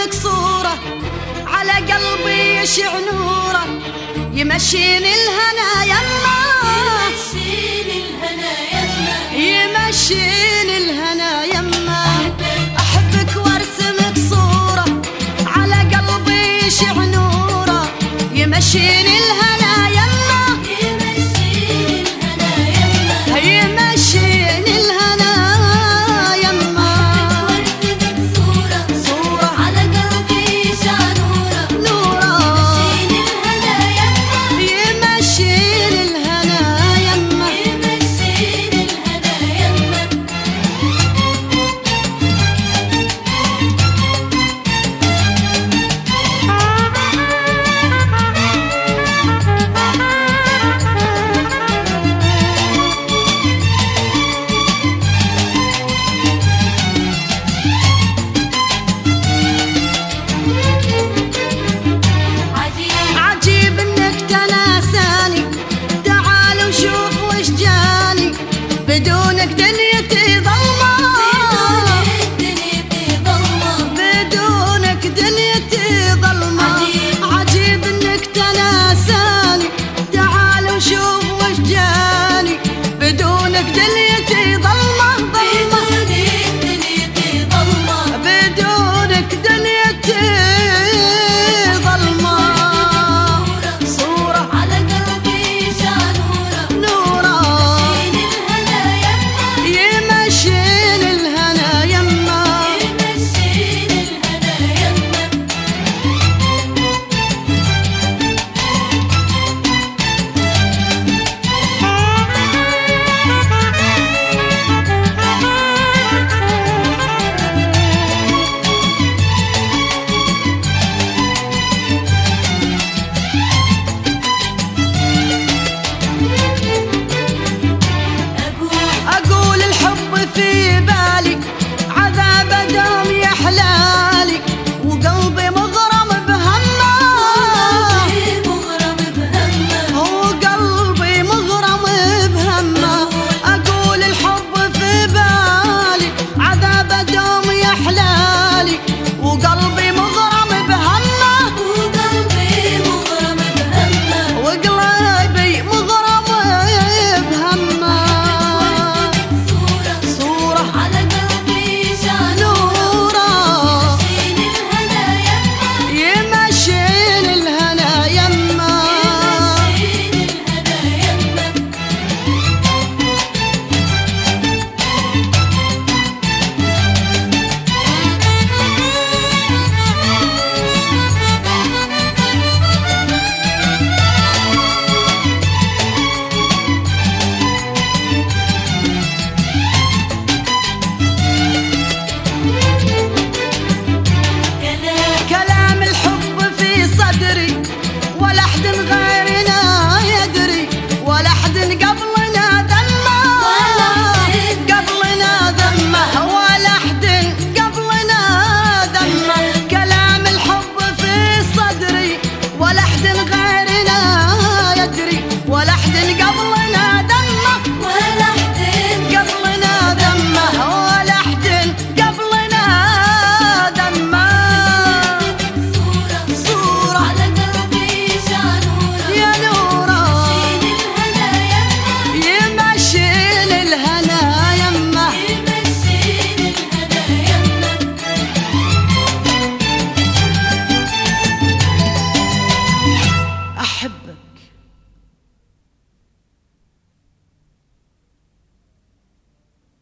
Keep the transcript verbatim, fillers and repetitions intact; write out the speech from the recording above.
وارسمك صورة على قلبي يشع نوره، يمشيني الهنا يما، يمشيني الهنا يما، يمشيني الهنا يما. أحبك وارسمك صورة على قلبي يشع نوره، يمشيني الهنا يما، يمشيني الهنا يما، يمشيني الهنا يما. وارسمك صورة صورة على قلبي يشع نوره، نوره، يمشيني الهنا يما، يمشيني الهنا يما. يمشيني الهنا يما. عجيب عجيب انك تناساني، تعال وشوف وش جاني، بدونك دنيتي ظلمة، دنيتي ظلمة، بدونك دنيتي ظلمة. عجيب. عجيب انك تناساني، تعال وشوف وش جاني، بدونك دنيتي ظلمة ظلمة، بدونك دنيتي ظلمة، بدونك دنيتي